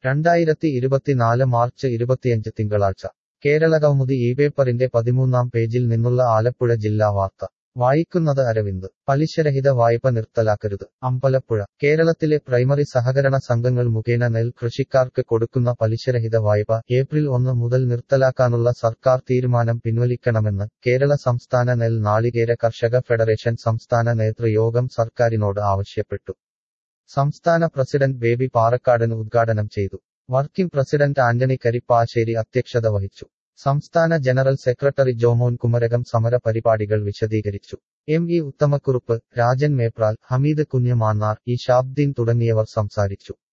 2024 March 25 തിങ്കളാഴ്ച കേരളകൗമുദി പേപ്പറിന്റെ 13-ാം പേജിൽ നിന്നുള്ള ആലപ്പുഴ ജില്ലാ വാർത്ത വായിക്കുന്നത് അരവിന്ദ്. പലിശരഹിത വായ്പ നിർത്തലാക്കരുത്. അമ്പലപ്പുഴ. കേരളത്തിലെ പ്രൈമറി സഹകരണ സംഘങ്ങൾ മുഖേന നെൽ കൃഷിക്കാർക്ക് കൊടുക്കുന്ന പലിശരഹിത വായ്പ ഏപ്രിൽ 1 മുതൽ നിർത്തലാക്കാനുള്ള സർക്കാർ തീരുമാനം പിൻവലിക്കണമെന്ന് കേരള സംസ്ഥാന നെൽ നാളികേര കർഷക ഫെഡറേഷൻ സംസ്ഥാന നേതൃയോഗം സർക്കാരിനോട് ആവശ്യപ്പെട്ടു. സംസ്ഥാന പ്രസിഡന്റ് ബേബി പാറക്കാടൻ ഉദ്ഘാടനം ചെയ്തു. വർക്കിംഗ് പ്രസിഡന്റ് ആന്റണി കരിപ്പാശ്ശേരി അധ്യക്ഷത വഹിച്ചു. സംസ്ഥാന ജനറൽ സെക്രട്ടറി ജോമോൻ കുമരകം സമര പരിപാടികൾ വിശദീകരിച്ചു. ഉത്തമക്കുറുപ്പ്, രാജൻ മേപ്രാൽ, ഹമീദ് കുഞ്ഞ് മാന്നാർ, ഷാബ്ദീൻ തുടങ്ങിയവർ സംസാരിച്ചു.